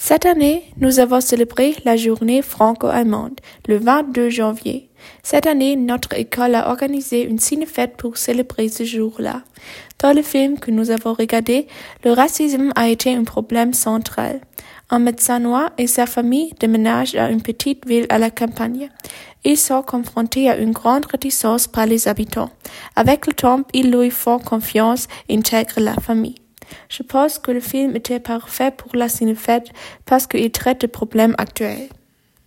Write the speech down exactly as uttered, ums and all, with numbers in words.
Cette année, nous avons célébré la journée franco-allemande, le vingt-deux janvier. Cette année, notre école a organisé une ciné-fête pour célébrer ce jour-là. Dans le film que nous avons regardé, le racisme a été un problème central. Un médecin noir et sa famille déménagent à une petite ville à la campagne. Ils sont confrontés à une grande réticence par les habitants. Avec le temps, ils lui font confiance et intègrent la famille. Je pense que le film était parfait pour la ciné-fête parce qu'il traite de problèmes actuels.